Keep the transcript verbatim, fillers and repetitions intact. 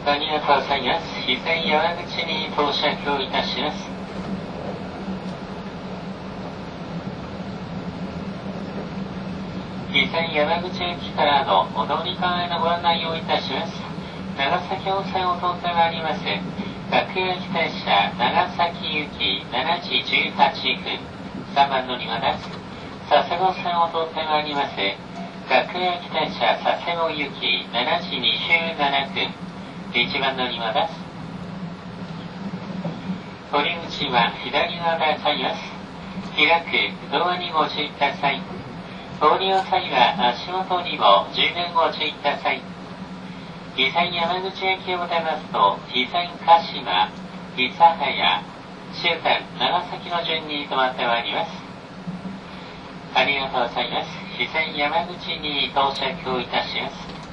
ありがとうございます。肥前山口に到着をいたします。肥前山口駅からのお乗り換えのご案内をいたします。長崎温泉を通ってまいります。各駅停車長崎行きしちじじゅうはっぷん、さんばん乗り場です。佐世保線を通ってまいります。各駅停車佐世保行きしちじにじゅうななふん、いちばん乗り場です。降り口は左側でございます。開くドアにご注意ください。お降りの際は足元にも十分ご注意ください。肥前山口駅を出ますと、肥前鹿島、諫早、終点長崎の順に止まってまいります。ありがとうございます。肥前山口に到着をいたします。